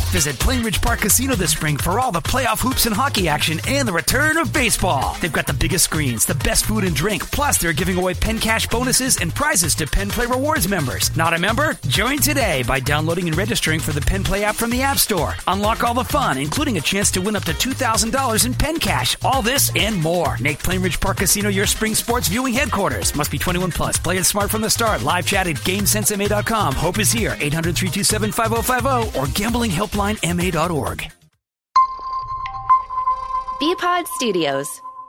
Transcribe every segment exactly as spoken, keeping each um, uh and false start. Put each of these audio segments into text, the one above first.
Visit Plainridge Park Casino this spring for all the playoff hoops and hockey action and the return of baseball. They've got the biggest screens, the best food and drink, plus they're giving away Penn Cash bonuses and prizes to Penn Play Rewards members. Not a member? Join today by downloading and registering for the Penn Play app from the App Store. Unlock all the fun, including a chance to win up to two thousand dollars in Penn Cash. All this and more. Make Plainridge Park Casino your spring sports viewing headquarters. Must be twenty-one plus. Play it smart from the start. Live chat at GameSense M A dot com. Hope is here. eight hundred, three two seven, five oh five oh or gambling helpline M A dot org. B-Pod Studios.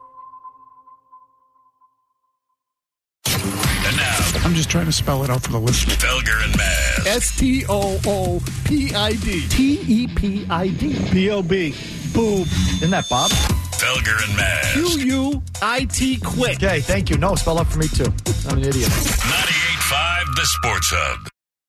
And now, I'm just trying to spell it out for the listener. Felger and Maz. S T O O P I D. T E P I D. B O B. Boob. Isn't that Bob? Felger and Maz. Q U I T quit. Okay, thank you. No, spell out for me too. I'm an idiot. ninety-eight point five The Sports Hub.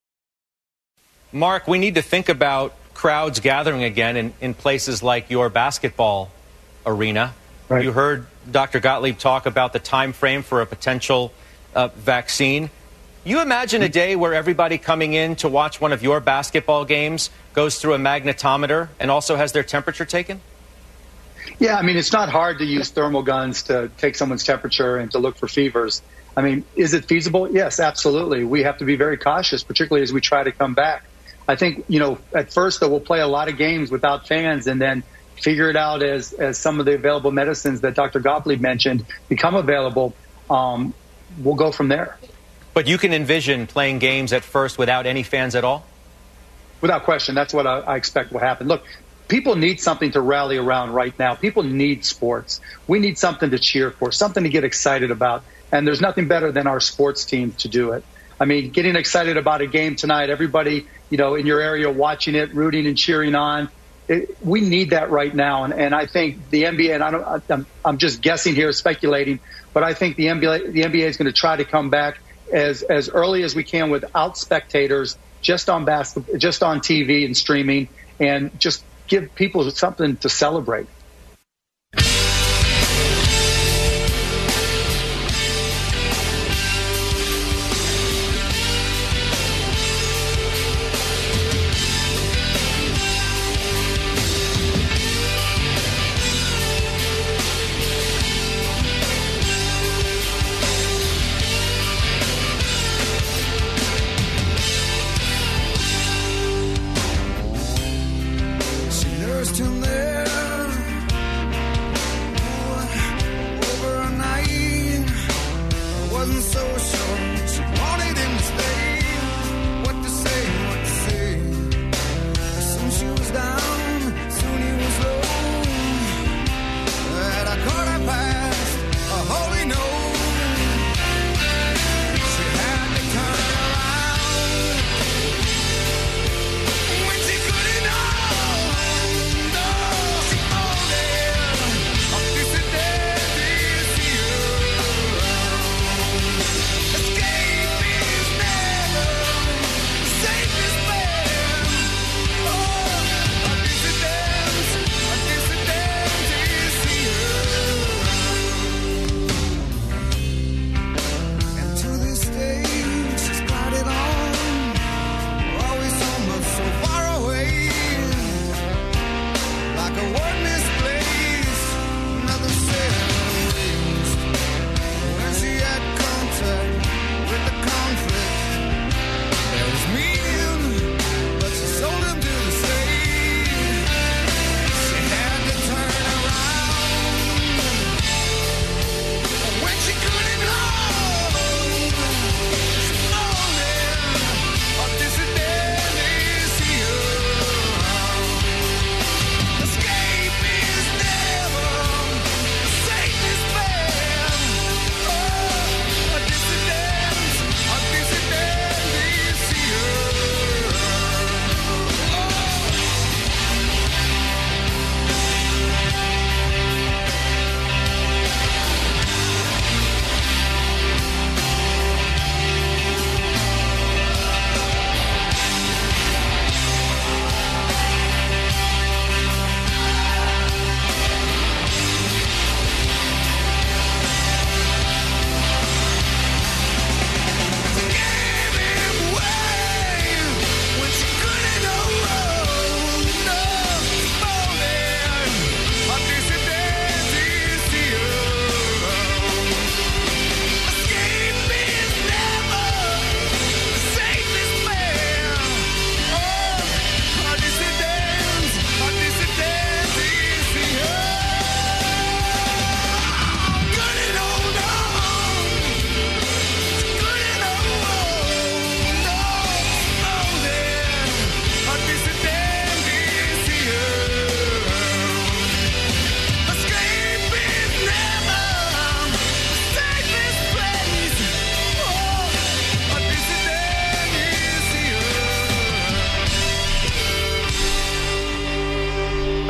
Mark, we need to think about crowds gathering again in, in places like your basketball arena. Right. You heard Doctor Gottlieb talk about the time frame for a potential uh, vaccine. You imagine a day where everybody coming in to watch one of your basketball games goes through a magnetometer and also has their temperature taken? Yeah, I mean, it's not hard to use thermal guns to take someone's temperature and to look for fevers. I mean, is it feasible? Yes, absolutely. We have to be very cautious, particularly as we try to come back. I think, you know, at first, though, we'll play a lot of games without fans and then figure it out as, as some of the available medicines that Doctor Gottlieb mentioned become available. Um, we'll go from there. But you can envision playing games at first without any fans at all? Without question. That's what I, I expect will happen. Look, people need something to rally around right now. People need sports. We need something to cheer for, something to get excited about. And there's nothing better than our sports team to do it. I mean, getting excited about a game tonight, everybody, you know, in your area watching it, rooting and cheering on. It, we need that right now. And, and I think the N B A, and I don't, I'm, I'm just guessing here, speculating, but I think the N B A, the N B A is going to try to come back as, as early as we can without spectators, just on basketball, just on T V and streaming, and just give people something to celebrate. Him there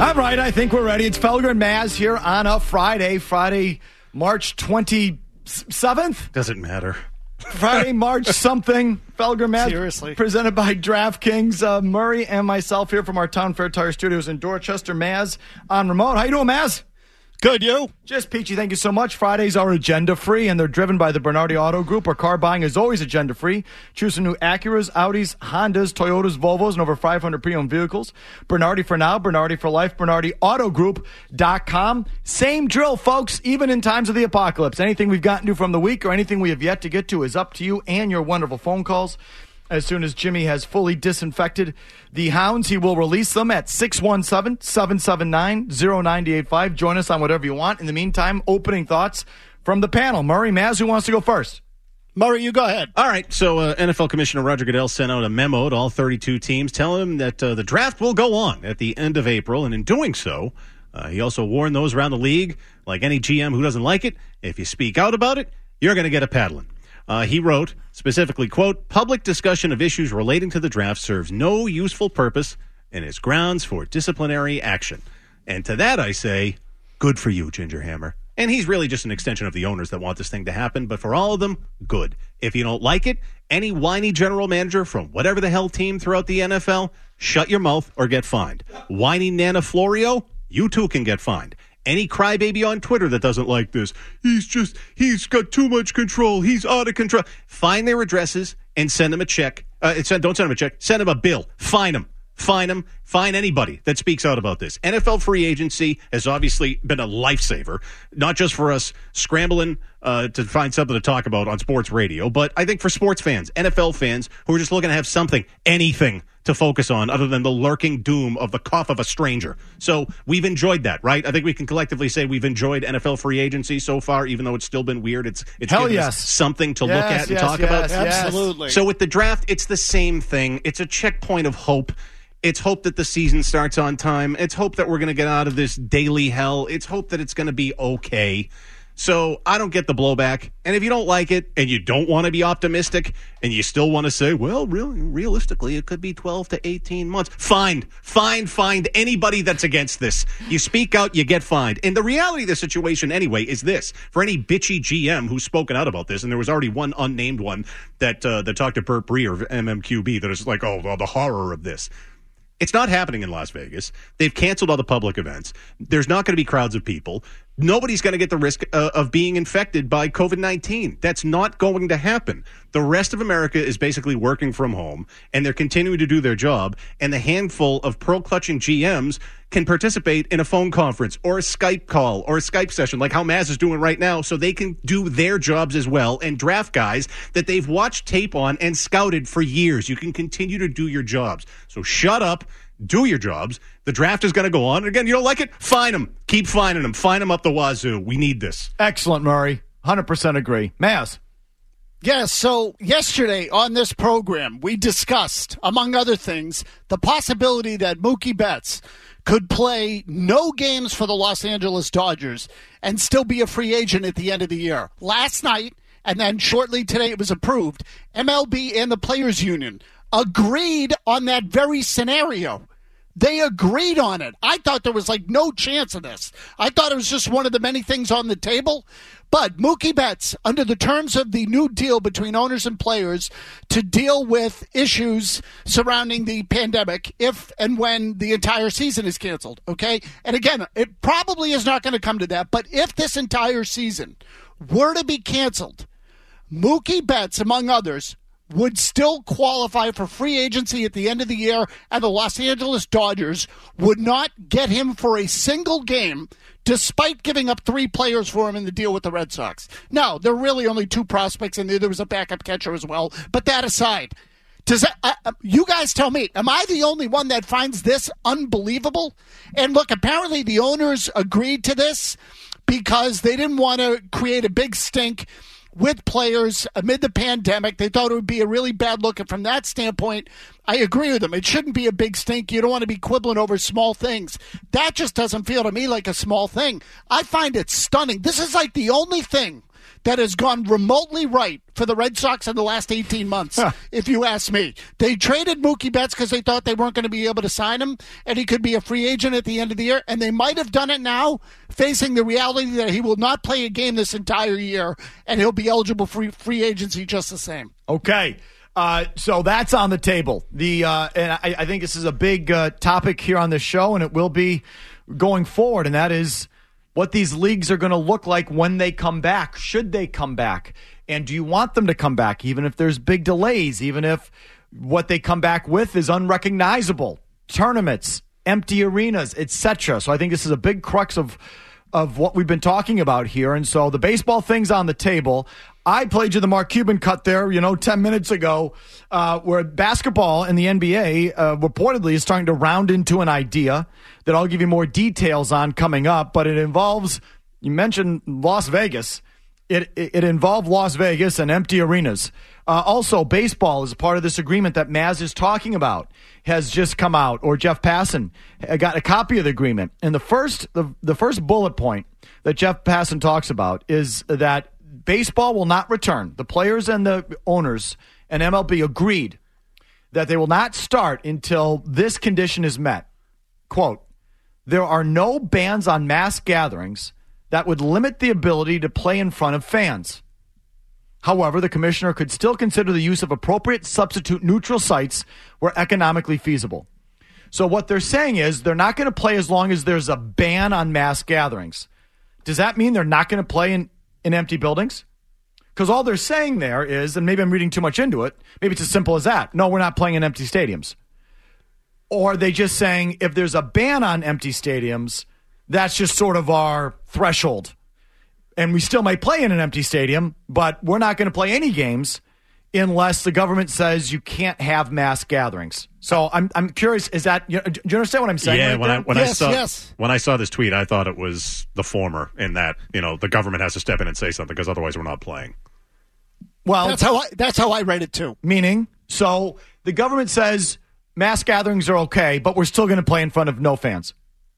All right, I think we're ready. It's Felger and Maz here on a Friday, Friday, March twenty-seventh? Doesn't matter. Friday, March something. Felger Maz. Seriously. Presented by DraftKings. Uh, Murray and myself here from our Town Fair Tire Studios in Dorchester. Maz on remote. How you doing, Maz? Good, you? Just peachy, thank you so much. Fridays are agenda-free, and they're driven by the Bernardi Auto Group, where car buying is always agenda-free. Choose some new Acuras, Audis, Hondas, Toyotas, Volvos, and over five hundred pre-owned vehicles. Bernardi for now, Bernardi for life, Bernardi Auto Group dot com. Same drill, folks, even in times of the apocalypse. Anything we've gotten to from the week or anything we have yet to get to is up to you and your wonderful phone calls. As soon as Jimmy has fully disinfected the hounds, he will release them at six one seven, seven seven nine, zero nine eight five. Join us on whatever you want. In the meantime, opening thoughts from the panel. Murray, Maz, who wants to go first? Murray, you go ahead. All right, so uh, N F L Commissioner Roger Goodell sent out a memo to all thirty-two teams telling them that uh, the draft will go on at the end of April, and in doing so, uh, he also warned those around the league, like any G M who doesn't like it, if you speak out about it, you're going to get a paddling. Uh, he wrote, specifically, quote, public discussion of issues relating to the draft serves no useful purpose and is grounds for disciplinary action. And to that I say, good for you, Ginger Hammer. And he's really just an extension of the owners that want this thing to happen, but for all of them, good. If you don't like it, any whiny general manager from whatever the hell team throughout the N F L, shut your mouth or get fined. Whiny Nana Florio, you too can get fined. Any crybaby on Twitter that doesn't like this, he's just, he's got too much control. He's out of control. Find their addresses and send them a check. Uh, send, don't send them a check. Send them a bill. Fine them. Fine them. Fine anybody that speaks out about this. N F L free agency has obviously been a lifesaver, not just for us scrambling uh, to find something to talk about on sports radio, but I think for sports fans, N F L fans who are just looking to have something, anything to focus on other than the lurking doom of the cough of a stranger. So we've enjoyed that, right? I think we can collectively say we've enjoyed N F L free agency so far, even though it's still been weird. It's it's Hell given yes. us something to yes, look at and yes, talk yes, about. yes. Absolutely. So with the draft, it's the same thing. It's a checkpoint of hope. It's hope that the season starts on time. It's hope that we're going to get out of this daily hell. It's hope that it's going to be okay. So I don't get the blowback. And if you don't like it and you don't want to be optimistic and you still want to say, well, really, realistically, it could be twelve to eighteen months. Fine, fine, find anybody that's against this. You speak out, you get fined. And the reality of the situation anyway is this. For any bitchy G M who's spoken out about this, and there was already one unnamed one that, uh, that talked to Burt Breer of M M Q B that is like, oh, well, the horror of this. It's not happening in Las Vegas. They've canceled all the public events. There's not going to be crowds of people. Nobody's going to get the risk uh, of being infected by covid nineteen. That's not going to happen. The rest of America is basically working from home, and they're continuing to do their job, and the handful of pearl-clutching G Ms can participate in a phone conference or a Skype call or a Skype session like how Maz is doing right now, so they can do their jobs as well and draft guys that they've watched tape on and scouted for years. You can continue to do your jobs. So shut up. Do your jobs. The draft is going to go on. Again, you don't like it? Fine them. Keep fining them. Fine them up the wazoo. We need this. Excellent, Murray. one hundred percent agree. Maz. Yes, so yesterday on this program, we discussed, among other things, the possibility that Mookie Betts could play no games for the Los Angeles Dodgers and still be a free agent at the end of the year. Last night, and then shortly today it was approved, M L B and the Players Union agreed on that very scenario. They agreed on it. I thought there was like no chance of this. I thought it was just one of the many things on the table. But Mookie Betts, under the terms of the new deal between owners and players to deal with issues surrounding the pandemic if and when the entire season is canceled, okay? And again, it probably is not going to come to that, but if this entire season were to be canceled, Mookie Betts, among others, would still qualify for free agency at the end of the year, and the Los Angeles Dodgers would not get him for a single game despite giving up three players for him in the deal with the Red Sox. Now, there are really only two prospects in there. There was a backup catcher as well. But that aside, does that, uh, you guys tell me, am I the only one that finds this unbelievable? And look, apparently the owners agreed to this because they didn't want to create a big stink with players amid the pandemic. They thought it would be a really bad look. And from that standpoint, I agree with them. It shouldn't be a big stink. You don't want to be quibbling over small things. That just doesn't feel to me like a small thing. I find it stunning. This is like the only thing that has gone remotely right for the Red Sox in the last eighteen months, huh. if you ask me. They traded Mookie Betts because they thought they weren't going to be able to sign him, and he could be a free agent at the end of the year, and they might have done it now, facing the reality that he will not play a game this entire year, and he'll be eligible for free, free agency just the same. Okay. Uh, so that's on the table. The uh, and I, I think this is a big uh, topic here on the show, and it will be going forward, and that is what these leagues are going to look like when they come back. Should they come back? And do you want them to come back, even if there's big delays, even if what they come back with is unrecognizable? Tournaments, empty arenas, et cetera. So I think this is a big crux of of what we've been talking about here. And so the baseball thing's on the table. I played you the Mark Cuban cut there, you know, ten minutes ago, uh, where basketball in the N B A uh, reportedly is starting to round into an idea that I'll give you more details on coming up. But it involves, you mentioned Las Vegas. It, it, it involved Las Vegas and empty arenas. Uh, also, baseball is a part of this agreement that Maz is talking about, has just come out, or Jeff Passan got a copy of the agreement. And the first, the, the first bullet point that Jeff Passan talks about is that baseball will not return. The players and the owners and M L B agreed that they will not start until this condition is met. Quote, there are no bans on mass gatherings that would limit the ability to play in front of fans. However, the commissioner could still consider the use of appropriate substitute neutral sites where economically feasible. So what they're saying is they're not going to play as long as there's a ban on mass gatherings. Does that mean they're not going to play in, in empty buildings? Because all they're saying there is, and maybe I'm reading too much into it, maybe it's as simple as that. No, we're not playing in empty stadiums. Or are they just saying if there's a ban on empty stadiums, that's just sort of our threshold. And we still might play in an empty stadium, but we're not going to play any games unless the government says you can't have mass gatherings. So I'm I'm curious, is that, you know, do you understand what I'm saying? Yeah, right when there? I when yes, I saw yes. when I saw this tweet, I thought it was the former, in that, you know, the government has to step in and say something because otherwise we're not playing. Well, that's how I that's how I read it too. Meaning, so the government says mass gatherings are okay, but we're still going to play in front of no fans.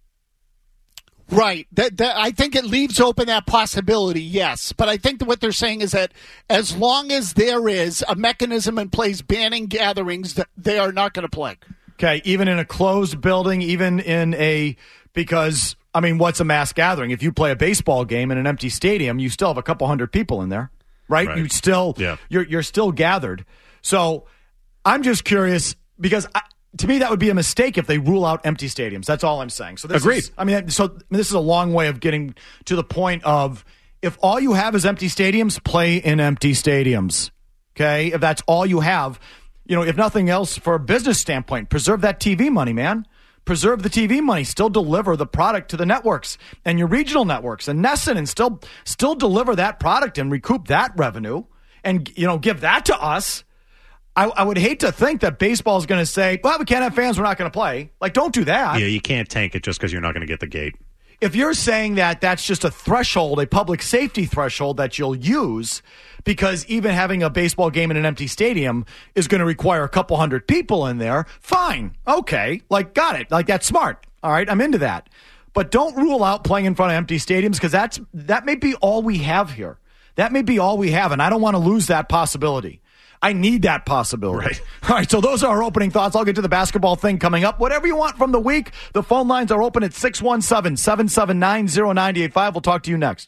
Right. That, that, I think it leaves open that possibility, yes. But I think that what they're saying is that as long as there is a mechanism in place banning gatherings, that they are not going to play. Okay, even in a closed building, even in a, because, I mean, what's a mass gathering? If you play a baseball game in an empty stadium, you still have a couple hundred people in there, right? Right. You still, yeah. you're, you're still gathered. So I'm just curious, because I, to me, that would be a mistake if they rule out empty stadiums. That's all I'm saying. So this Agreed. Is, I mean, so this is a long way of getting to the point of, if all you have is empty stadiums, play in empty stadiums. Okay? If that's all you have, you know, if nothing else, for a business standpoint, preserve that T V money, man. Preserve the T V money. Still deliver the product to the networks and your regional networks and Nesson, and still still deliver that product and recoup that revenue and, you know, give that to us. I, I would hate to think that baseball is going to say, well, we can't have fans, we're not going to play. Like, don't do that. Yeah, you can't tank it just because you're not going to get the gate. If you're saying that that's just a threshold, a public safety threshold that you'll use, because even having a baseball game in an empty stadium is going to require a couple hundred people in there, fine. Okay. Like, got it. Like, that's smart. All right. I'm into that. But don't rule out playing in front of empty stadiums, because that's that may be all we have here. That may be all we have, and I don't want to lose that possibility. I need that possibility. Right. All right, so those are our opening thoughts. I'll get to the basketball thing coming up. Whatever you want from the week, the phone lines are open at six one seven, seven seven nine, zero nine eight five. We'll talk to you next.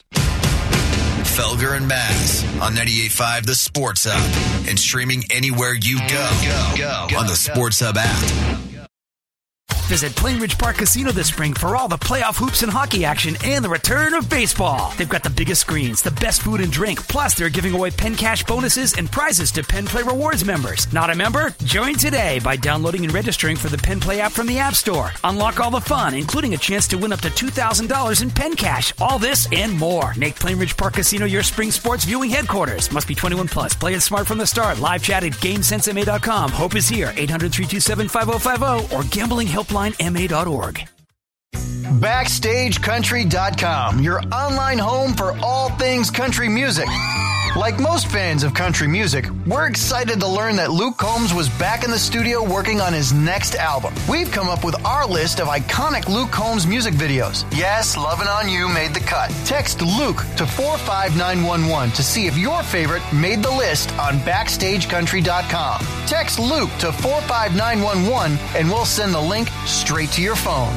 Felger and Maz on ninety-eight point five The Sports Hub, and streaming anywhere you go, go, go, go on the Sports Hub app. Visit Plainridge Park Casino this spring for all the playoff hoops and hockey action and the return of baseball. They've got the biggest screens, the best food and drink, plus they're giving away Penn Cash bonuses and prizes to Penn Play Rewards members. Not a member? Join today by downloading and registering for the Penn Play app from the App Store. Unlock all the fun, including a chance to win up to two thousand dollars in Penn Cash. All this and more. Make Plainridge Park Casino your spring sports viewing headquarters. Must be twenty-one plus. Play it smart from the start. Live chat at GameSense M A dot com. Hope is here. eight hundred, three two seven, five oh five oh or gambling helpline M A dot org. Backstage Country dot com, your online home for all things country music. Like most fans of country music, we're excited to learn that Luke Combs was back in the studio working on his next album. We've come up with our list of iconic Luke Combs music videos. Yes, Lovin' On You made the cut. Text Luke to four five nine one one to see if your favorite made the list on backstage country dot com. Text Luke to four five nine one one and we'll send the link straight to your phone.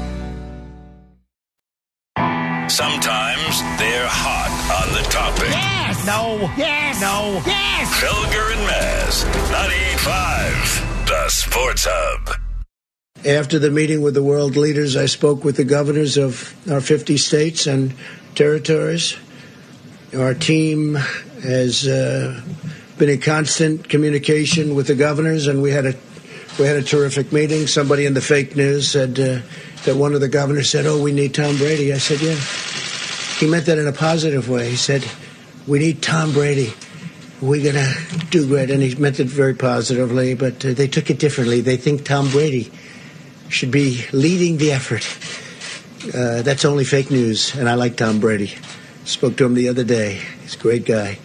Sometimes they're hot on the topic. Yes! No. Yes! No. Yes! Felger and Maz, ninety-eight point five, the Sports Hub. After the meeting with the world leaders, I spoke with the governors of our fifty states and territories. Our team has uh, been in constant communication with the governors, and we had a we had a terrific meeting. Somebody in the fake news said uh, that one of the governors said, "Oh, we need Tom Brady." I said, "Yeah." He meant that in a positive way. He said, "We need Tom Brady. We're going to do great." And he meant it very positively, but uh, they took it differently. They think Tom Brady should be leading the effort. Uh, that's only fake news, and I like Tom Brady. Spoke to him the other day. He's a great guy.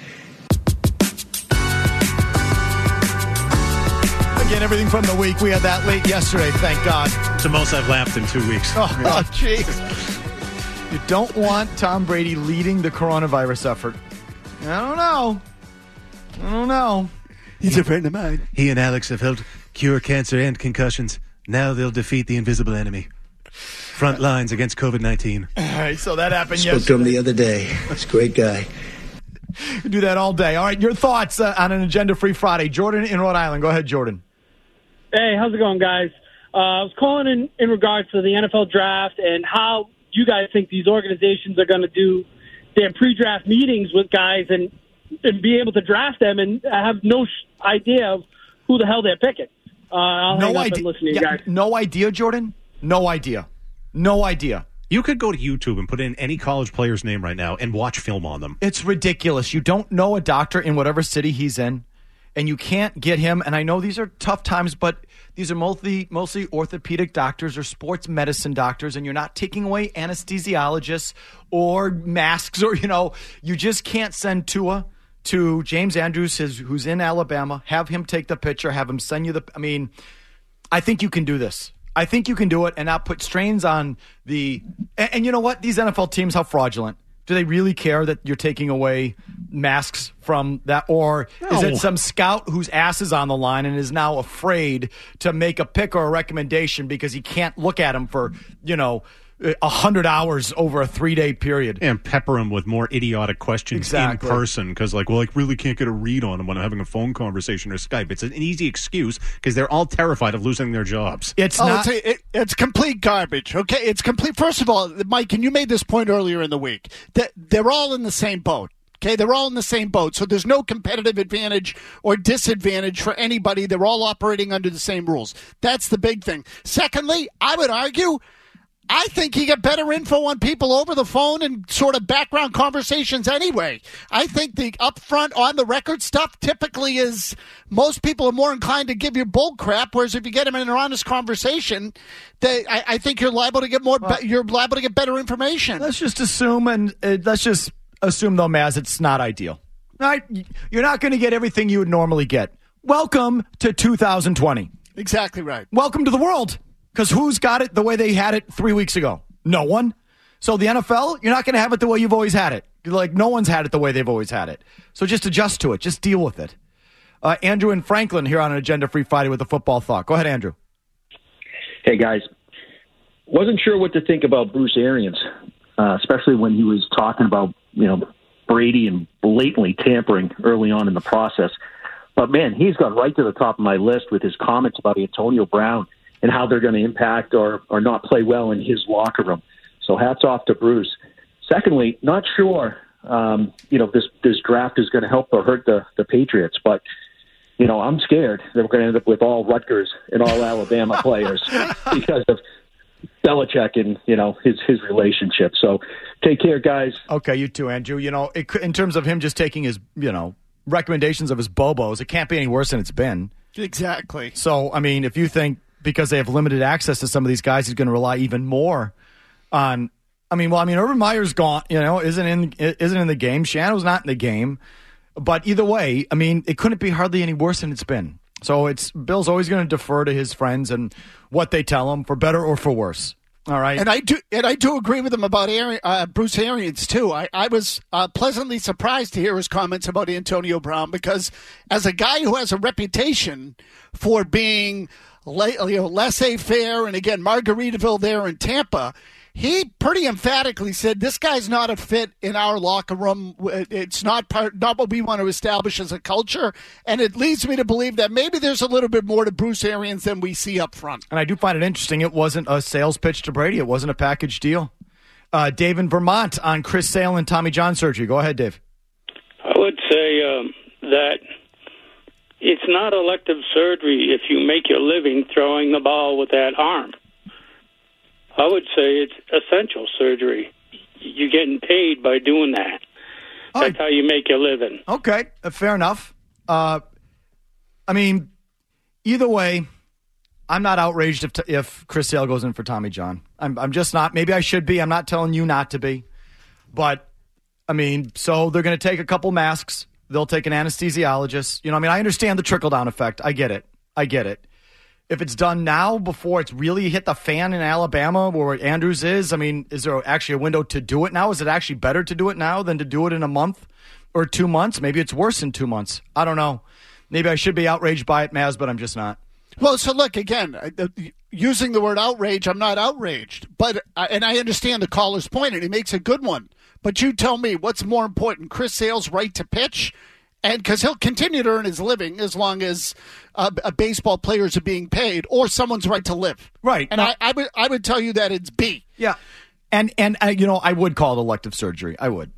Again, everything from the week. We had that late yesterday, thank God. It's the most I've laughed in two weeks. Oh, jeez. You don't want Tom Brady leading the coronavirus effort. I don't know. I don't know. He's a friend of mine. He and Alex have helped cure cancer and concussions. Now they'll defeat the invisible enemy. Front lines against covid nineteen. All right, so that happened Spoke yesterday. to him the other day. He's a great guy. You do that all day. All right, your thoughts uh, on an agenda-free Friday. Jordan in Rhode Island. Go ahead, Jordan. Hey, how's it going, guys? Uh, I was calling in, in regards to the N F L draft and how you guys think these organizations are going to do their pre-draft meetings with guys and, and be able to draft them and have no sh- idea of who the hell they're picking. Uh, I'll no hang up idea. and listen to you Yeah, guys. no idea, Jordan? No idea. No idea. You could go to YouTube and put in any college player's name right now and watch film on them. It's ridiculous. You don't know a doctor in whatever city he's in, and you can't get him. And I know these are tough times, but these are mostly mostly orthopedic doctors or sports medicine doctors, and you're not taking away anesthesiologists or masks or, you know, you just can't send Tua to James Andrews, his, who's in Alabama, have him take the picture, have him send you the, I mean, I think you can do this. I think you can do it and not put strains on the, and, and you know what? These N F L teams, how fraudulent. Do they really care that you're taking away masks from that? Or no. Is it some scout whose ass is on the line and is now afraid to make a pick or a recommendation because he can't look at him for, you know, a hundred hours over a three-day period? And pepper him with more idiotic questions exactly. in person because, like, well, I really can't get a read on him when I'm having a phone conversation or Skype. It's an easy excuse because they're all terrified of losing their jobs. It's oh, not. It's, a, it, it's complete garbage. Okay, it's complete. First of all, Mike, and you made this point earlier in the week that they're all in the same boat. Okay, they're all in the same boat, so there's no competitive advantage or disadvantage for anybody. They're all operating under the same rules. That's the big thing. Secondly, I would argue, I think you get better info on people over the phone and sort of background conversations anyway. I think the upfront, on-the-record stuff typically is most people are more inclined to give you bull crap, whereas if you get them in an honest conversation, they, I, I think you're liable to get more. Well, be, you're liable to get better information. Let's just assume, and uh, let's just assume, though, Maz, it's not ideal. Right? You're not going to get everything you would normally get. Welcome to two thousand twenty. Exactly right. Welcome to the world. Because who's got it the way they had it three weeks ago? No one. So the N F L, you're not going to have it the way you've always had it. Like, no one's had it the way they've always had it. So just adjust to it. Just deal with it. Uh, Andrew and Franklin here on an Agenda-Free Friday with a football thought. Go ahead, Andrew. Hey, guys. Wasn't sure what to think about Bruce Arians, uh, especially when he was talking about, you know, Brady and blatantly tampering early on in the process. But, man, he's got right to the top of my list with his comments about Antonio Brown and how they're going to impact or, or not play well in his locker room. So hats off to Bruce. Secondly, not sure, um, you know, this, this draft is going to help or hurt the, the Patriots, but, you know, I'm scared that we're going to end up with all Rutgers and all Alabama players because of Belichick and, you know, his, his relationship. So take care, guys. Okay, you too, Andrew. You know, it, in terms of him just taking his, you know, recommendations of his Bobos, it can't be any worse than it's been. Exactly. So, I mean, if you think, because they have limited access to some of these guys, he's going to rely even more on. I mean, well, I mean, Urban Meyer's gone. You know, isn't in isn't in the game. Shannon's not in the game. But either way, I mean, it couldn't be hardly any worse than it's been. So it's Bill's always going to defer to his friends and what they tell him, for better or for worse. All right, and I do, and I do agree with him about Ari- uh, Bruce Arians too. I, I was uh, pleasantly surprised to hear his comments about Antonio Brown, because as a guy who has a reputation for being le- you know, laissez-faire, and again Margaritaville there in Tampa, he pretty emphatically said this guy's not a fit in our locker room. It's not part, not what we want to establish as a culture, and it leads me to believe that maybe there's a little bit more to Bruce Arians than we see up front. And I do find it interesting. It wasn't a sales pitch to Brady. It wasn't a package deal. Uh, Dave in Vermont on Chris Sale and Tommy John surgery. Go ahead, Dave. I would say um, that it's not elective surgery if you make your living throwing the ball with that arm. I would say it's essential surgery. You're getting paid by doing that. Oh, That's how you make your living. Okay, uh, fair enough. Uh, I mean, either way, I'm not outraged if, t- if Chris Sale goes in for Tommy John. I'm, I'm just not. Maybe I should be. I'm not telling you not to be. But, I mean, so they're going to take a couple masks. They'll take an anesthesiologist. You know, I mean, I understand the trickle-down effect. I get it. I get it. If it's done now before it's really hit the fan in Alabama where Andrews is, I mean, is there actually a window to do it now? Is it actually better to do it now than to do it in a month or two months? Maybe it's worse in two months. I don't know. Maybe I should be outraged by it, Maz, but I'm just not. Well, so look, again, using the word outrage, I'm not outraged. But and I understand the caller's point, and he makes a good one. But you tell me, what's more important, Chris Sale's right to pitch? And because he'll continue to earn his living as long as uh, baseball players are being paid, or someone's right to live. Right. And I, I would I would tell you that it's B. Yeah. And, and uh, you know, I would call it elective surgery. I would.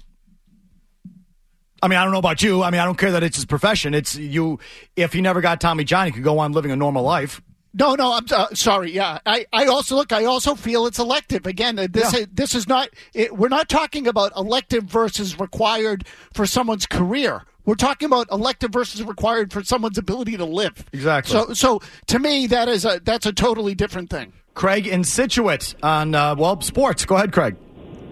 I mean, I don't know about you. I mean, I don't care that it's his profession. It's you. If he never got Tommy John, he could go on living a normal life. No, no, I'm uh, sorry. Yeah, I, I also look. I also feel it's elective. Again, this Yeah. is, this is not. It, we're not talking about elective versus required for someone's career. We're talking about elective versus required for someone's ability to live. Exactly. So, so to me, that is a that's a totally different thing. Craig in Scituate on uh, well sports. Go ahead, Craig.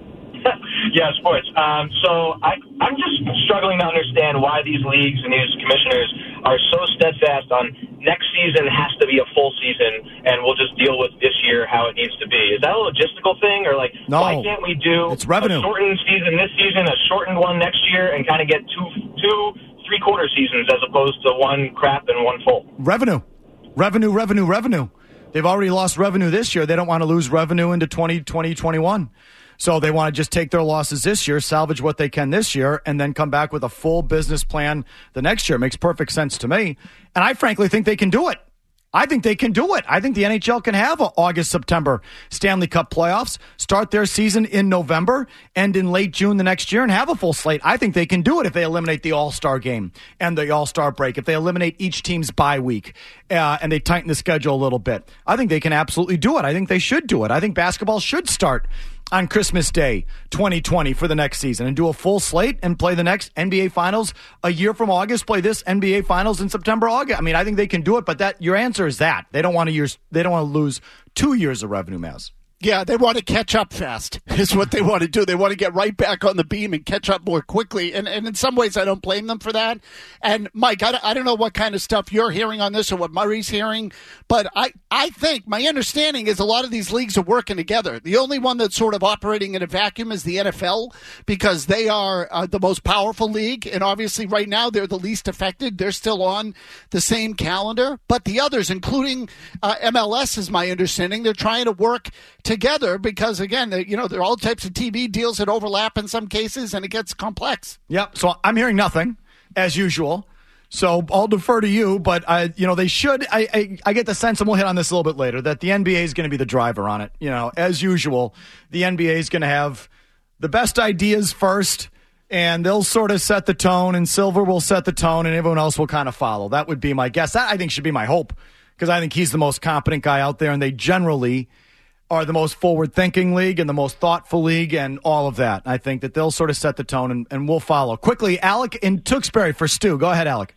Yeah, sports. Um, so I, I'm just struggling to understand why these leagues and these commissioners are so steadfast on next season has to be a full season, and we'll just deal with this year how it needs to be. Is that a logistical thing, or like no, why can't we do it's revenue. a shortened season this season, a shortened one next year, and kind of get two, two, three quarter seasons as opposed to one crap and one full? Revenue, revenue, revenue, revenue. They've already lost revenue this year. They don't want to lose revenue into twenty twenty, twenty-one. So they want to just take their losses this year, salvage what they can this year, and then come back with a full business plan the next year. It makes perfect sense to me. And I frankly think they can do it. I think they can do it. I think the N H L can have an August, September Stanley Cup playoffs, start their season in November, end in late June the next year, and have a full slate. I think they can do it if they eliminate the All-Star game and the All-Star break, if they eliminate each team's bye week, uh, and they tighten the schedule a little bit. I think they can absolutely do it. I think they should do it. I think basketball should start on Christmas Day twenty twenty for the next season and do a full slate and play the next N B A Finals a year from August, play this N B A Finals in September, August. I mean, I think they can do it, but that your answer is that. They don't want to use they don't want to lose two years of revenue, Maz. Yeah, they want to catch up fast is what they want to do. They want to get right back on the beam and catch up more quickly. And, and in some ways, I don't blame them for that. And, Mike, I, I don't know what kind of stuff you're hearing on this or what Murray's hearing, but I, I think my understanding is a lot of these leagues are working together. The only one that's sort of operating in a vacuum is the N F L because they are uh, the most powerful league. And obviously right now they're the least affected. They're still on the same calendar. But the others, including uh, M L S is my understanding, they're trying to work together because, again, you know, there are all types of T V deals that overlap in some cases, and it gets complex. Yep. So I'm hearing nothing, as usual. So I'll defer to you, but, I, you know, they should. I, I, I get the sense, and we'll hit on this a little bit later, that the N B A is going to be the driver on it. You know, as usual, the N B A is going to have the best ideas first, and they'll sort of set the tone, and Silver will set the tone, and everyone else will kind of follow. That would be my guess. That, I think, should be my hope, because I think he's the most competent guy out there, and they generally are the most forward-thinking league and the most thoughtful league and all of that. I think that they'll sort of set the tone, and, and we'll follow. Quickly, Alec in Tewksbury for Stu. Go ahead, Alec.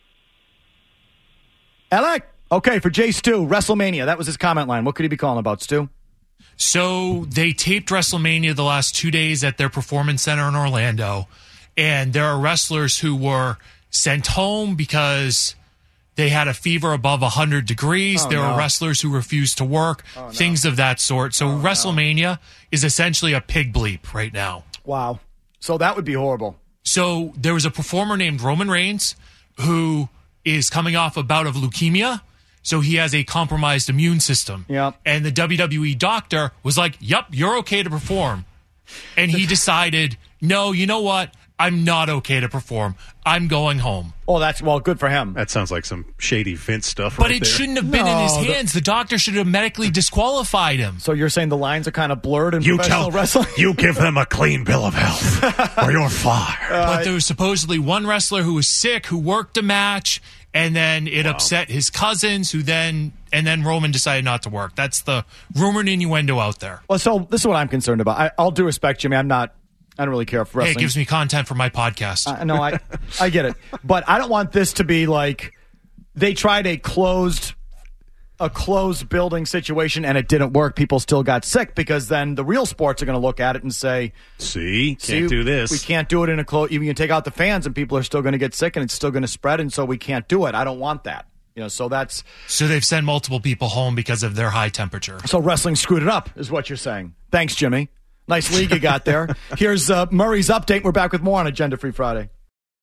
Alec? Okay, for Jay Stu, WrestleMania. That was his comment line. What could he be calling about, Stu? So they taped WrestleMania the last two days at their Performance Center in Orlando. And there are wrestlers who were sent home because they had a fever above one hundred degrees. Oh, there no. were wrestlers who refused to work, Oh, no. things of that sort. So Oh, WrestleMania no. is essentially a pig bleep right now. Wow. So that would be horrible. So there was a performer named Roman Reigns who is coming off a bout of leukemia. So he has a compromised immune system. Yep. And the W W E doctor was like, yep, you're okay to perform. And he decided, no, you know what? I'm not okay to perform. I'm going home. Oh, that's, well, good for him. That sounds like some shady Vince stuff But right it there. shouldn't have been No, in his the- hands. The doctor should have medically disqualified him. So you're saying the lines are kind of blurred in You professional tell, wrestling? you give them a clean bill of health, or you're fired. But there was supposedly one wrestler who was sick, who worked a match, and then it upset his cousins, who then, and then Roman decided not to work. That's the rumor and innuendo out there. Well, so this is what I'm concerned about. I, I'll do respect, Jimmy. I'm not, I don't really care for Hey, wrestling. it gives me content for my podcast. Uh, no, I, I get it. But I don't want this to be like they tried a closed, a closed building situation and it didn't work. People still got sick because then the real sports are going to look at it and say, See, can't See, do this. We can't do it in a close. You can take out the fans and people are still going to get sick and it's still going to spread. And so we can't do it. I don't want that. You know, so that's So they've sent multiple people home because of their high temperature. so wrestling screwed it up, is what you're saying. Thanks, Jimmy. Nice league you got there. Here's uh, Murray's update. We're back with more on Agenda Free Friday.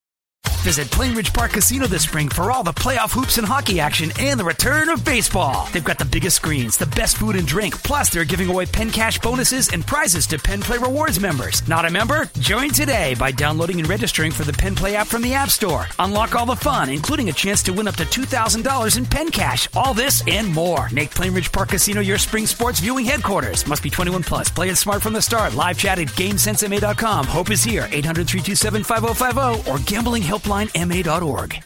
Visit Plainridge Park Casino this spring for all the playoff hoops and hockey action and the return of baseball. They've got the biggest screens, the best food and drink, plus they're giving away Penn Cash bonuses and prizes to Penn Play Rewards members. Not a member? Join today by downloading and registering for the Penn Play app from the App Store. Unlock all the fun, including a chance to win up to two thousand dollars in Penn Cash. All this and more. Make Plainridge Park Casino your spring sports viewing headquarters. Must be twenty-one plus. Play it smart from the start. Live chat at GameSense M A dot com. Hope is here. eight hundred, three two seven, five oh five oh or gambling helpline M A dot org.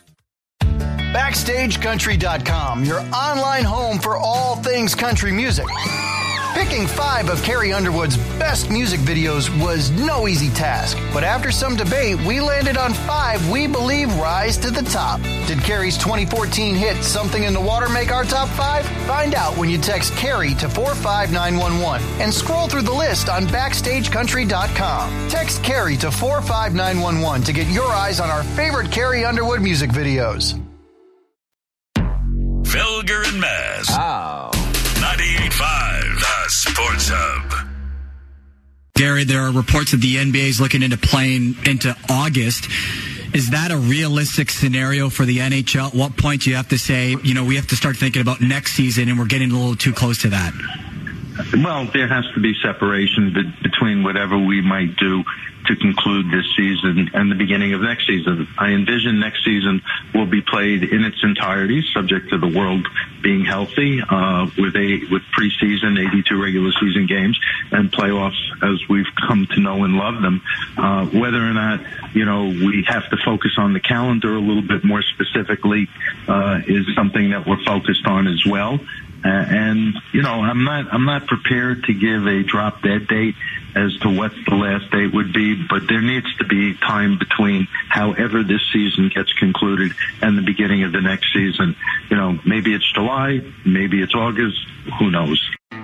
Backstage Country dot com, your online home for all things country music. Picking five of Carrie Underwood's best music videos was no easy task, but after some debate, we landed on five we believe rise to the top. Did Carrie's twenty fourteen hit Something in the Water make our top five? Find out when you text Carrie to four five nine one one and scroll through the list on Backstage Country dot com. Text Carrie to four five nine one one to get your eyes on our favorite Carrie Underwood music videos. Felger and Maz. Oh. ninety-eight point five, the Sports Hub. Gary, there are reports that the N B A is looking into playing into August. Is that a realistic scenario for the N H L? At what point do you have to say, you know, we have to start thinking about next season and we're getting a little too close to that? Well, there has to be separation be- between whatever we might do to conclude this season and the beginning of next season. I envision next season will be played in its entirety, subject to the world being healthy, uh, with a with preseason, eighty-two regular season games, and playoffs as we've come to know and love them. Uh, whether or not, you know, we have to focus on the calendar a little bit more specifically uh, is something that we're focused on as well. Uh, and, you know, I'm not, I'm not prepared to give a drop dead date as to what the last date would be, but there needs to be time between however this season gets concluded and the beginning of the next season. You know, maybe it's July, maybe it's August, who knows?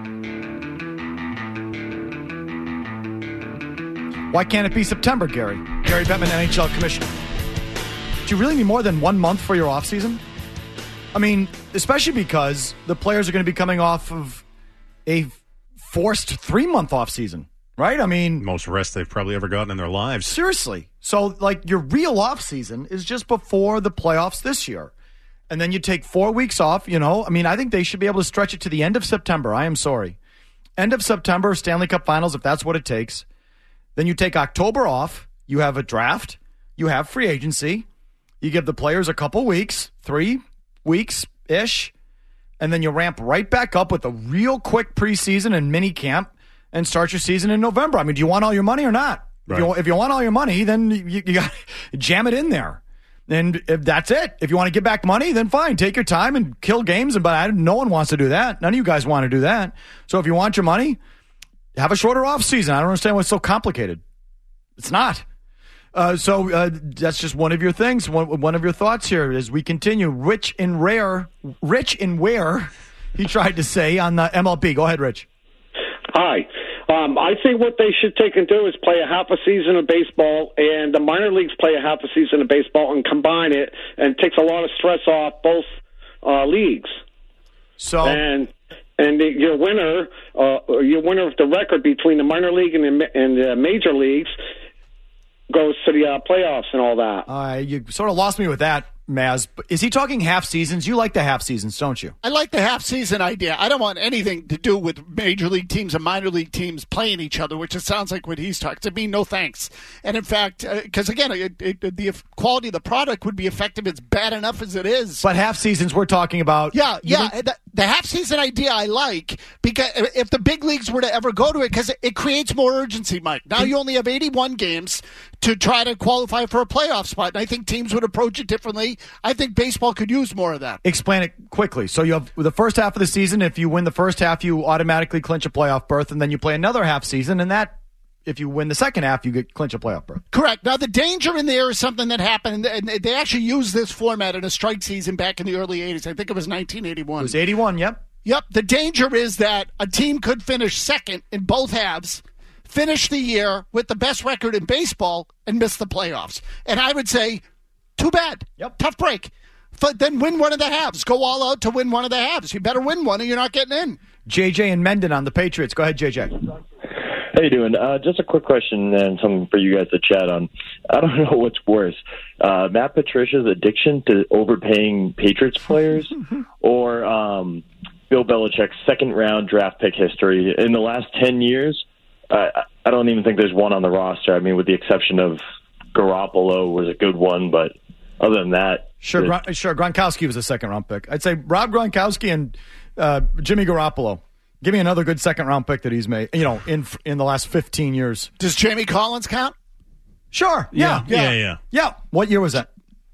Why can't it be September, Gary? Gary Bettman, N H L Commissioner. Do you really need more than one month for your offseason? I mean, especially because the players are going to be coming off of a forced three-month offseason, right? I mean, most rest they've probably ever gotten in their lives. Seriously. So, like, your real offseason is just before the playoffs this year. And then you take four weeks off, you know. I mean, I think they should be able to stretch it to the end of September. I am sorry. End of September, Stanley Cup Finals, if that's what it takes. Then you take October off. You have a draft. You have free agency. You give the players a couple weeks, three weeks-ish, and then you ramp right back up with a real quick preseason and mini camp and start your season in November. I mean, do you want all your money or not? Right. If, you, if you want all your money, then you, you got to jam it in there. And if that's it. If you want to get back money, then fine. Take your time and kill games. But I, no one wants to do that. None of you guys want to do that. So if you want your money, have a shorter off season. I don't understand what's so complicated. It's not. Uh, so uh, that's just one of your things, one, one of your thoughts here as we continue. Rich in rare, rich in where, he tried to say on the M L B. Go ahead, Rich. Hi. Um, I think what they should take and do is play a half a season of baseball, and the minor leagues play a half a season of baseball, and combine it, and it takes a lot of stress off both uh, leagues. So and and the, your winner, uh, your winner of the record between the minor league and the, and the major leagues goes to the uh, playoffs and all that. Uh, you sort of lost me with that, Maz. Is he talking half seasons? You like the half seasons, don't you? I like the half season idea. I don't want anything to do with major league teams and minor league teams playing each other, which it sounds like what he's talking. To me, no thanks. And in fact, because uh, again, it, it, the quality of the product would be effective. It's bad enough as it is. But half seasons, we're talking about. Yeah, yeah. The, the half season idea I like, because if the big leagues were to ever go to it, because it, it creates more urgency, Mike. Now you only have eighty-one games to try to qualify for a playoff spot, and I think teams would approach it differently. I think baseball could use more of that. Explain it quickly. So you have the first half of the season. If you win the first half, you automatically clinch a playoff berth, and then you play another half season, and that, if you win the second half, you get clinch a playoff berth. Correct. Now, the danger in there is something that happened, and they actually used this format in a strike season back in the early eighties. I think it was nineteen eighty-one. It was eighty-one, yep. Yep. The danger is that a team could finish second in both halves, finish the year with the best record in baseball, and miss the playoffs. And I would say, too bad. Yep. Tough break. But then win one of the halves. Go all out to win one of the halves. You better win one or you're not getting in. J J and Mendon on the Patriots. Go ahead, J J. How you doing? Uh, just a quick question and something for you guys to chat on. I don't know what's worse, uh, Matt Patricia's addiction to overpaying Patriots players or um, Bill Belichick's second-round draft pick history. In the last ten years, uh, I don't even think there's one on the roster. I mean, with the exception of Garoppolo was a good one, but other than that. Sure, Gron- sure. Gronkowski was a second-round pick. I'd say Rob Gronkowski and uh, Jimmy Garoppolo. Give me another good second-round pick that he's made, you know, in in the last fifteen years. Does Jamie Collins count? Sure. Yeah. Yeah, yeah. Yeah. yeah. What year was that?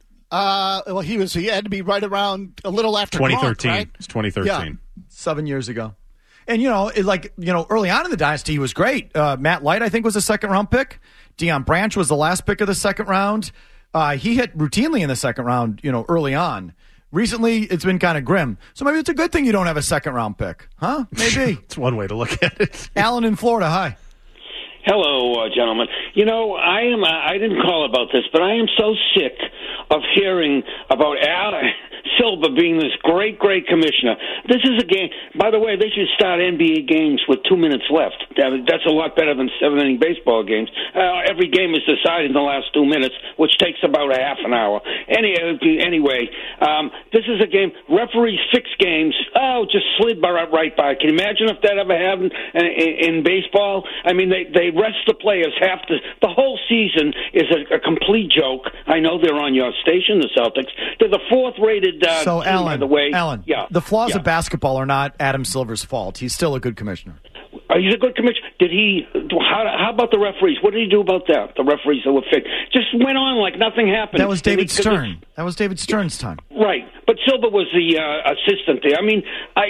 Uh, well, he was. He had to be right around a little after twenty thirteen. Gronk, right? It's twenty thirteen. Yeah. Seven years ago. And, you know, it, like, you know, early on in the dynasty, he was great. Uh, Matt Light, I think, was a second-round pick. Deion Branch was the last pick of the second round. Uh, he hit routinely in the second round, you know, early on. Recently, it's been kind of grim. So maybe it's a good thing you don't have a second-round pick. Huh? Maybe. It's one way to look at it. Alan in Florida, hi. Hello, uh, gentlemen. You know, I am. Uh, I didn't call about this, but I am so sick of hearing about Al Silva being this great, great commissioner. This is a game. By the way, they should start N B A games with two minutes left. That's a lot better than seven-inning baseball games. Uh, every game is decided in the last two minutes, which takes about a half an hour. Any, anyway, um, this is a game. Referees fix games. Oh, just slid by, right by. Can you imagine if that ever happened in, in, in baseball? I mean, they they rest the players half the the whole season is a, a complete joke. I know they're on your station, the Celtics. They're the fourth-rated uh, so, team, Alan, by the way. Alan, yeah, the flaws yeah. of basketball are not Adam Silver's fault. He's still a good commissioner. Uh, he's a good commissioner. Did he? How, how about the referees? What did he do about that? The referees that were fixed just went on like nothing happened. That was David he, Stern. That was David Stern's time. Right, but Silver was the uh, assistant there. I mean, I,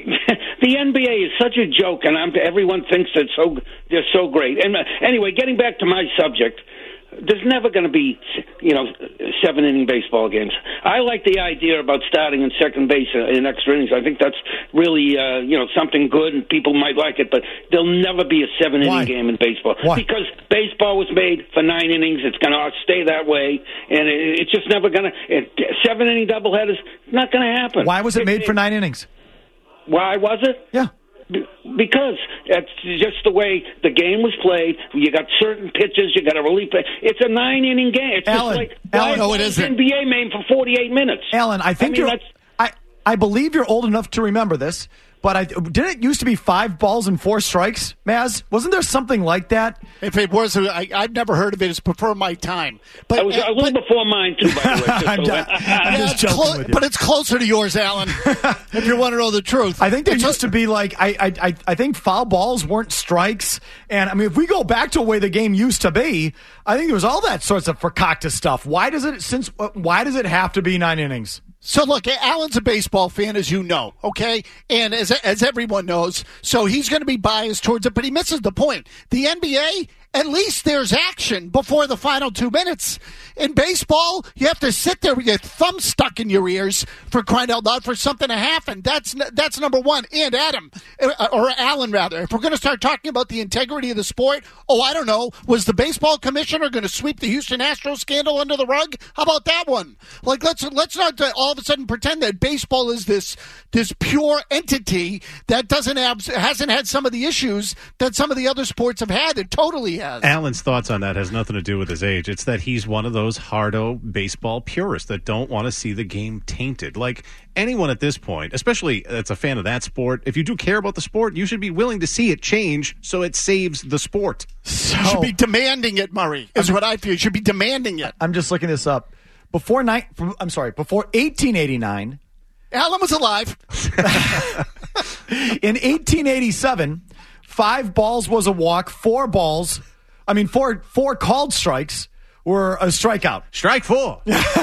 the N B A is such a joke, and I'm, everyone thinks that so they're so great. And uh, anyway, getting back to my subject. There's never going to be, you know, seven-inning baseball games. I like the idea about starting in second base in extra innings. I think that's really, uh, you know, something good, and people might like it. But there'll never be a seven-inning game in baseball Why? because baseball was made for nine innings. It's going to stay that way, and it, it's just never going to. Seven-inning doubleheaders not going to happen. Why was it made for nine innings? Why was it? Yeah. Because that's just the way the game was played. You got certain pitches, you got a relief. It's a nine-inning game. It's Alan, just like Alan, why no, it is isn't. N B A made for forty-eight minutes? Alan, I think I mean, you're. that's, I I believe you're old enough to remember this. But I, didn't it used to be five balls and four strikes, Maz? Wasn't there something like that? If it was, I, I've never heard of it. It's before my time. But I was a little but, before mine, too, by the way. Just I'm, so- not, I'm just joking clo- with you. But it's closer to yours, Alan, if you want to know the truth. I think there It's used to be like, I, I I I think foul balls weren't strikes. And I mean, if we go back to the way the game used to be, I think there was all that sorts of fakakta stuff. Why does it, since, why does it have to be nine innings? So, look, Alan's a baseball fan, as you know, okay? And as as everyone knows, so he's going to be biased towards it, but he misses the point. The N B A, at least there's action before the final two minutes. In baseball, you have to sit there with your thumb stuck in your ears for crying out loud for something to happen. That's that's number one. And Adam, or Alan rather, if we're going to start talking about the integrity of the sport, oh, I don't know, was the baseball commissioner going to sweep the Houston Astros scandal under the rug? How about that one? Like, let's let's not all of a sudden pretend that baseball is this this pure entity that doesn't have hasn't had some of the issues that some of the other sports have had. It totally has. Alan's thoughts on that has nothing to do with his age. It's that he's one of those hardo baseball purists that don't want to see the game tainted. Like anyone at this point, especially that's a fan of that sport, if you do care about the sport, you should be willing to see it change so it saves the sport. So, you should be demanding it, Murray, is what I feel. You should be demanding it. I'm just looking this up. Before ni- I'm sorry, before eighteen eighty-nine, Alan was alive. In eighteen eighty-seven, five balls was a walk, four balls, I mean, four four called strikes were a strikeout. Strike four.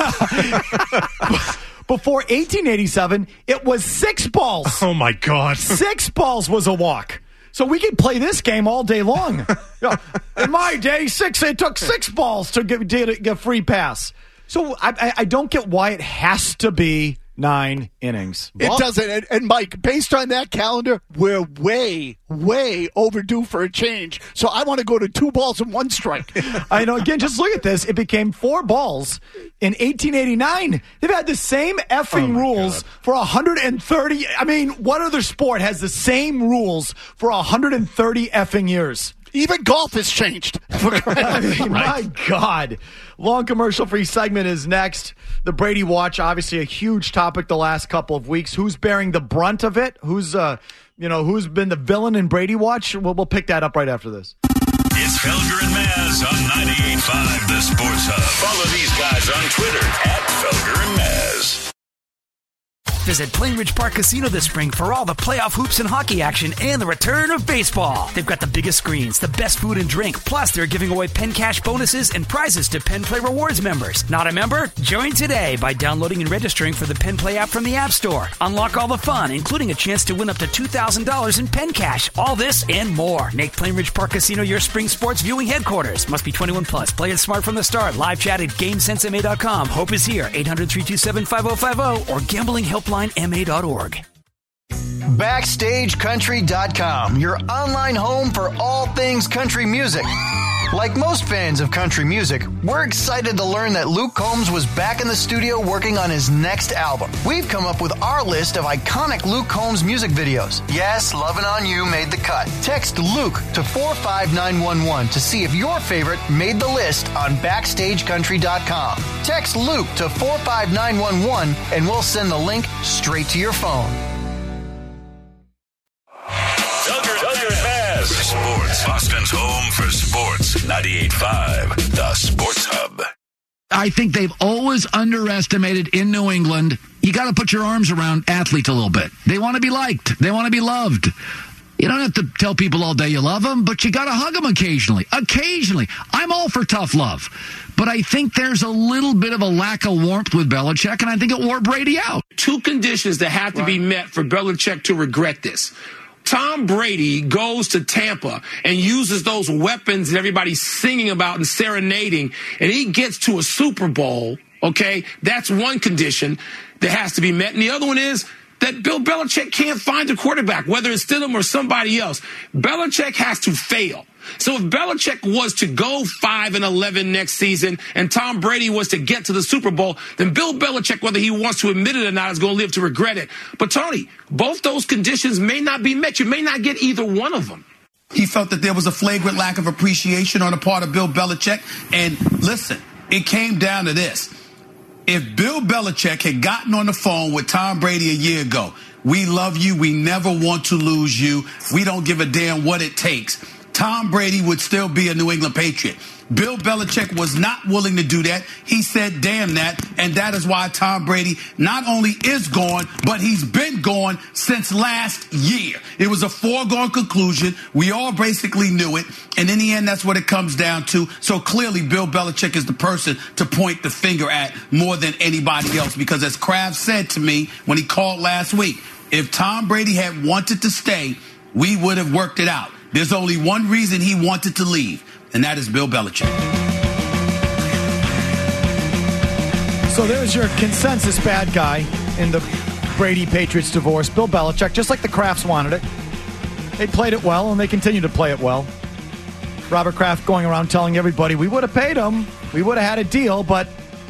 Before eighteen eighty-seven, it was six balls. Oh, my God. Six balls was a walk. So we could play this game all day long. You know, in my day, six it took six balls to get, get a free pass. So I, I, I don't get why it has to be nine innings. It well, doesn't. And, and, Mike, based on that calendar, we're way, way overdue for a change. So I want to go to two balls and one strike. I know. Again, just look at this. It became four balls in eighteen eighty-nine. They've had the same effing oh rules God. for one hundred thirty. I mean, what other sport has the same rules for one hundred thirty effing years? Even golf has changed. I mean, right. My God. Long commercial-free segment is next. The Brady Watch, obviously a huge topic the last couple of weeks. Who's bearing the brunt of it? Who's, uh, you know, who's been the villain in Brady Watch? We'll, we'll pick that up right after this. It's Felger and Maz on ninety-eight point five The Sports Hub. Follow these guys on Twitter at Felger and Maz. Visit Plainridge Park Casino this spring for all the playoff hoops and hockey action and the return of baseball. They've got the biggest screens, the best food and drink, plus they're giving away Penn Cash bonuses and prizes to Penn Play Rewards members. Not a member? Join today by downloading and registering for the Penn Play app from the App Store. Unlock all the fun, including a chance to win up to two thousand dollars in Penn Cash. All this and more. Make Plainridge Park Casino your spring sports viewing headquarters. Must be twenty-one plus. Play it smart from the start. Live chat at GameSense M A dot com. Hope is here. eight hundred, three two seven, five oh five oh or gambling helpline M A dot org. Backstage Country dot com, your online home for all things country music. Like most fans of country music, we're excited to learn that Luke Combs was back in the studio working on his next album. We've come up with our list of iconic Luke Combs music videos. Yes, Lovin' On You made the cut. Text Luke to four five nine one one to see if your favorite made the list on Backstage Country dot com. Text Luke to four five nine one one and we'll send the link straight to your phone. Felger, Felger and Maz. Sports. Boston's home for sports. ninety-eight point five The Sports Hub. I think they've always underestimated in New England. You got to put your arms around athletes a little bit. They want to be liked. They want to be loved. You don't have to tell people all day you love them, but you got to hug them occasionally. Occasionally. I'm all for tough love. But I think there's a little bit of a lack of warmth with Belichick, and I think it wore Brady out. Two conditions that have to right. be met for Belichick to regret this. Tom Brady goes to Tampa and uses those weapons that everybody's singing about and serenading, and he gets to a Super Bowl, okay? That's one condition that has to be met. And the other one is that Bill Belichick can't find a quarterback, whether it's Stidham or somebody else. Belichick has to fail. So if Belichick was to go five and eleven next season and Tom Brady was to get to the Super Bowl, then Bill Belichick, whether he wants to admit it or not, is going to live to regret it. But, Tony, both those conditions may not be met. You may not get either one of them. He felt that there was a flagrant lack of appreciation on the part of Bill Belichick. And listen, it came down to this. If Bill Belichick had gotten on the phone with Tom Brady a year ago, we love you, we never want to lose you, we don't give a damn what it takes, Tom Brady would still be a New England Patriot. Bill Belichick was not willing to do that. He said, damn that. And that is why Tom Brady not only is gone, but he's been gone since last year. It was a foregone conclusion. We all basically knew it. And in the end, that's what it comes down to. So clearly, Bill Belichick is the person to point the finger at more than anybody else. Because as Kraft said to me when he called last week, if Tom Brady had wanted to stay, we would have worked it out. There's only one reason he wanted to leave. and that is Bill Belichick. So there's your consensus bad guy in the Brady-Patriots divorce, Bill Belichick, just like the Krafts wanted it. They played it well, and they continue to play it well. Robert Kraft going around telling everybody, we would have paid him, we would have had a deal, but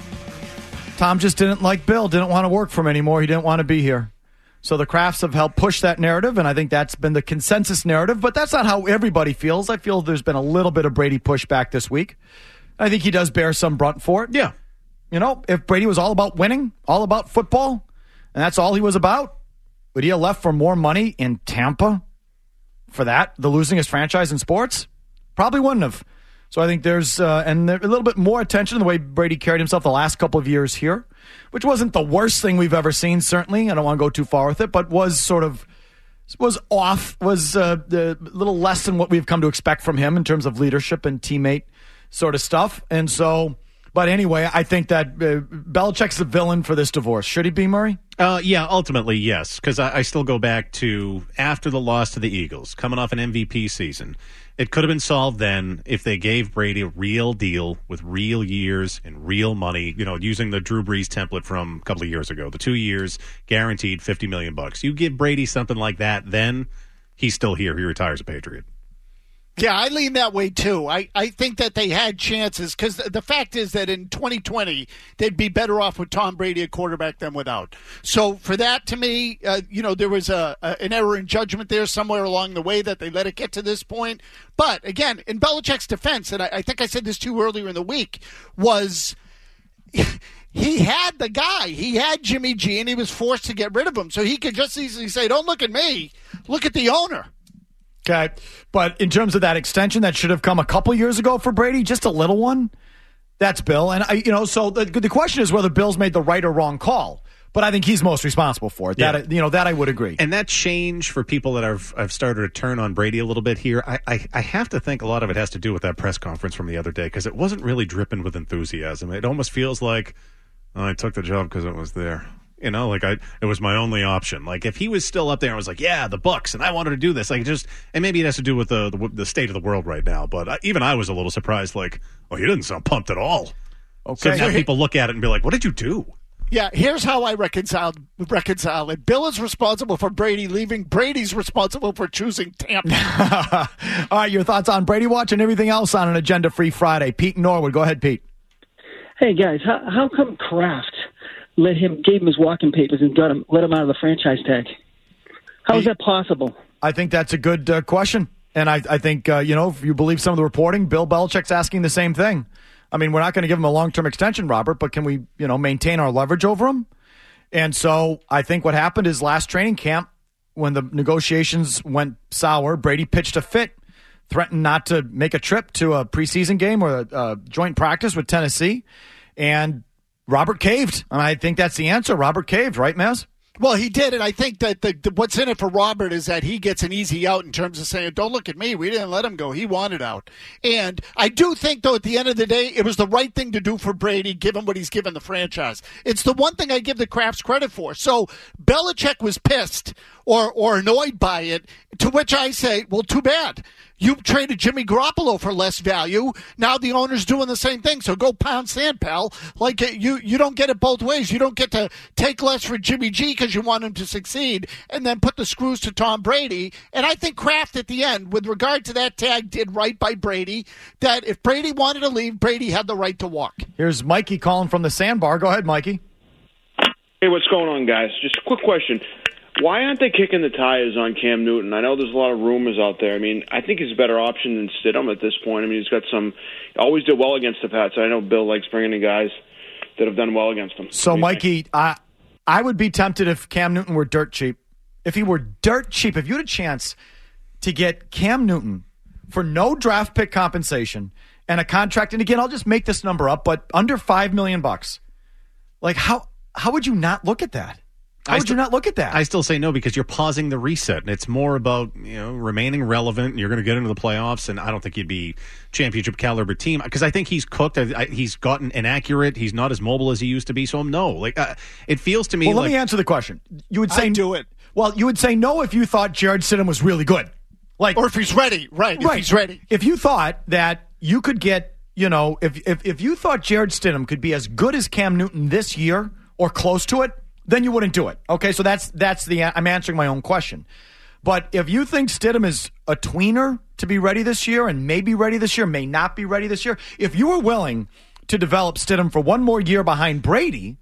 Tom just didn't like Bill, didn't want to work for him anymore, he didn't want to be here. So the Krafts have helped push that narrative, and I think that's been the consensus narrative, but that's not how everybody feels. I feel there's been a little bit of Brady pushback this week. I think he does bear some brunt for it. Yeah. You know, if Brady was all about winning, all about football, and that's all he was about, would he have left for more money in Tampa for that, the losingest franchise in sports? Probably wouldn't have. So I think there's uh, and there, a little bit more attention to the way Brady carried himself the last couple of years here, which wasn't the worst thing we've ever seen, certainly. I don't want to go too far with it, but was sort of was off, was uh, a little less than what we've come to expect from him in terms of leadership and teammate sort of stuff. And so, but anyway, I think that uh, Belichick's the villain for this divorce. Should he be, Murray? Uh, yeah, ultimately, yes, because I, I still go back to after the loss to the Eagles, coming off an M V P season. It could have been solved then if they gave Brady a real deal with real years and real money, you know, using the Drew Brees template from a couple of years ago, the two years, guaranteed fifty million bucks. You give Brady something like that, then he's still here. He retires a Patriot. Yeah, I lean that way, too. I, I think that they had chances because the, the fact is that in twenty twenty, they'd be better off with Tom Brady at quarterback than without. So for that, to me, uh, you know, there was a, a an error in judgment there somewhere along the way that they let it get to this point. But, again, in Belichick's defense, and I, I think I said this too earlier in the week, was he had the guy. He had Jimmy G, and he was forced to get rid of him. So he could just easily say, don't look at me. Look at the owner. Okay, but in terms of that extension that should have come a couple years ago for Brady, just a little one, that's Bill. And, I, you know, so the, the question is whether Bill's made the right or wrong call. But I think he's most responsible for it. That, yeah. You know, that I would agree. And that change for people that have, have started to turn on Brady a little bit here, I, I, I have to think a lot of it has to do with that press conference from the other day because it wasn't really dripping with enthusiasm. It almost feels like, oh, I took the job because it was there. You know, like I, it was my only option. Like if he was still up there and was like, yeah, the Bucks, and I wanted to do this, like just, and maybe it has to do with the the, the state of the world right now. But I, even I was a little surprised. Like, oh, he didn't sound pumped at all. Okay, so now people look at it and be like, what did you do? Yeah, here's how I reconciled reconcile it. Bill is responsible for Brady leaving. Brady's responsible for choosing Tampa. All right, your thoughts on Brady Watch and everything else on an agenda-free Friday. Pete Norwood, go ahead, Pete. Hey guys, how, how come Kraft let him, gave him his walking papers and got him, let him out of the franchise tag? How is that possible? I think that's a good uh, question. And I, I think, uh, you know, if you believe some of the reporting, Bill Belichick's asking the same thing. I mean, we're not going to give him a long-term extension, Robert, but can we, you know, maintain our leverage over him? And so I think what happened is last training camp, when the negotiations went sour, Brady pitched a fit, threatened not to make a trip to a preseason game or a, a joint practice with Tennessee, and Robert caved, and I think that's the answer. Robert caved, right, Maz? Well, he did, and I think that the, the, what's in it for Robert is that he gets an easy out in terms of saying, don't look at me. We didn't let him go. He wanted out. And I do think, though, at the end of the day, it was the right thing to do for Brady, given what he's given the franchise. It's the one thing I give the Krafts credit for. So Belichick was pissed or, or annoyed by it, to which I say, well, too bad. You traded Jimmy Garoppolo for less value. Now the owner's doing the same thing. So go pound sand, pal. Like you, you don't get it both ways. You don't get to take less for Jimmy G because you want him to succeed and then put the screws to Tom Brady. And I think Kraft at the end, with regard to that tag, did right by Brady, that if Brady wanted to leave, Brady had the right to walk. Here's Mikey calling from the Sandbar. Go ahead, Mikey. Hey, what's going on, guys? Just a quick question. Why aren't they kicking the tires on Cam Newton? I know there's a lot of rumors out there. I mean, I think he's a better option than Stidham at this point. I mean, he's got some – always did well against the Pats. I know Bill likes bringing in guys that have done well against them. So, Mikey, I, I would be tempted if Cam Newton were dirt cheap. If he were dirt cheap, if you had a chance to get Cam Newton for no draft pick compensation and a contract – and again, I'll just make this number up, but under five million bucks. Like, how how would you not look at that? How would you not look at that? I still say no because you're pausing the reset. And it's more about, you know, remaining relevant. You're going to get into the playoffs, and I don't think he'd be championship caliber team because I think he's cooked. I, I, he's gotten inaccurate. He's not as mobile as he used to be. So no, like uh, it feels to me. Well, like, let me answer the question. You would say I'd do it. Well, you would say no if you thought Jared Stidham was really good, like or if he's ready, right? If right. he's ready. If you thought that you could get, you know, if, if, if you thought Jarrett Stidham could be as good as Cam Newton this year or close to it, then you wouldn't do it. Okay, so that's that's the I'm answering my own question. But if you think Stidham is a tweener to be ready this year and may be ready this year, may not be ready this year, if you were willing to develop Stidham for one more year behind Brady,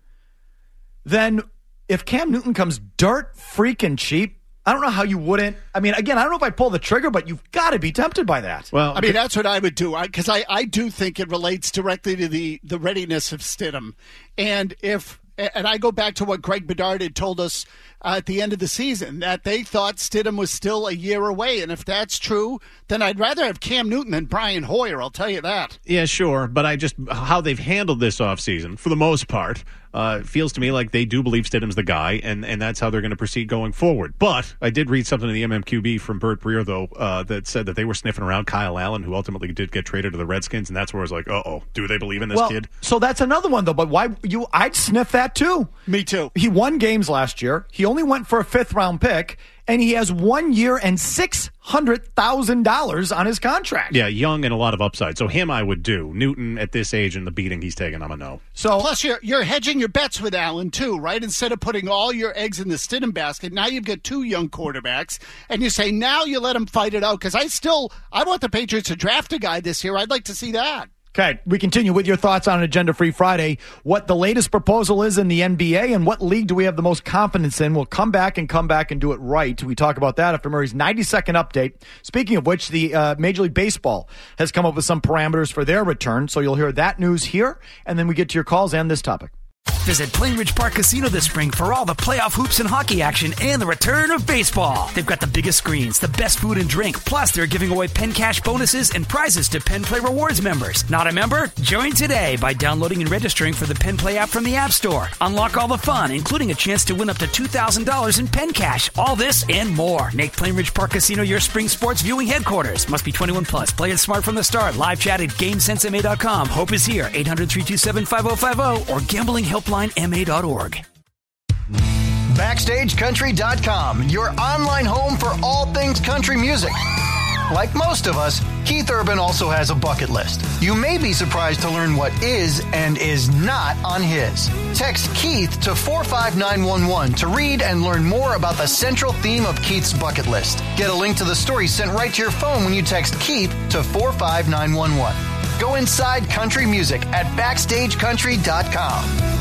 then if Cam Newton comes dirt freaking cheap, I don't know how you wouldn't. I mean, again, I don't know if I pull the trigger, but you've got to be tempted by that. Well, I mean, that's what I would do because I, I, I do think it relates directly to the, the readiness of Stidham. And if and I go back to what Greg Bedard had told us uh, at the end of the season, that they thought Stidham was still a year away. And if that's true, then I'd rather have Cam Newton than Brian Hoyer, I'll tell you that. Yeah, sure. But I just, how they've handled this offseason, for the most part, uh, feels to me like they do believe Stidham's the guy, and, and that's how they're going to proceed going forward. But I did read something in the M M Q B from Bert Breer, though, uh, that said that they were sniffing around Kyle Allen, who ultimately did get traded to the Redskins, and that's where I was like, uh-oh, do they believe in this well, kid? So that's another one, though. But why you? I'd sniff that, too. Me too. He won games last year. He only went for a fifth-round pick, and he has one year and six hundred thousand dollars on his contract. Yeah, young and a lot of upside. So him I would do. Newton at this age and the beating he's taking, I'm a no. So plus you're you're hedging your bets with Allen too, right? Instead of putting all your eggs in the Stidham basket, now you've got two young quarterbacks, and you say now you let them fight it out. Because I still I want the Patriots to draft a guy this year. I'd like to see that. Okay, we continue with your thoughts on Agenda Free Friday, what the latest proposal is in the N B A, and what league do we have the most confidence in. We'll come back and come back and do it right. We talk about that after Murray's ninety-second update. Speaking of which, the uh, Major League Baseball has come up with some parameters for their return, so you'll hear that news here, and then we get to your calls and this topic. Visit Plainridge Park Casino this spring for all the playoff hoops and hockey action and the return of baseball. They've got the biggest screens, the best food and drink, plus they're giving away Penn Cash bonuses and prizes to Penn Play Rewards members. Not a member? Join today by downloading and registering for the Penn Play app from the App Store. Unlock all the fun, including a chance to win up to two thousand dollars in Penn Cash. All this and more. Make Plainridge Park Casino your spring sports viewing headquarters. Must be twenty-one plus. Play it smart from the start. Live chat at GameSense M A dot com. Hope is here. eight hundred, three two seven, five oh five oh or gambling helpline M A dot org. Backstage Country dot com, your online home for all things country music. Like most of us, Keith Urban also has a bucket list. You may be surprised to learn what is and is not on his. Text Keith to four five nine one one to read and learn more about the central theme of Keith's bucket list. Get a link to the story sent right to your phone when you text Keith to four five nine one one. Go inside country music at Backstage Country dot com.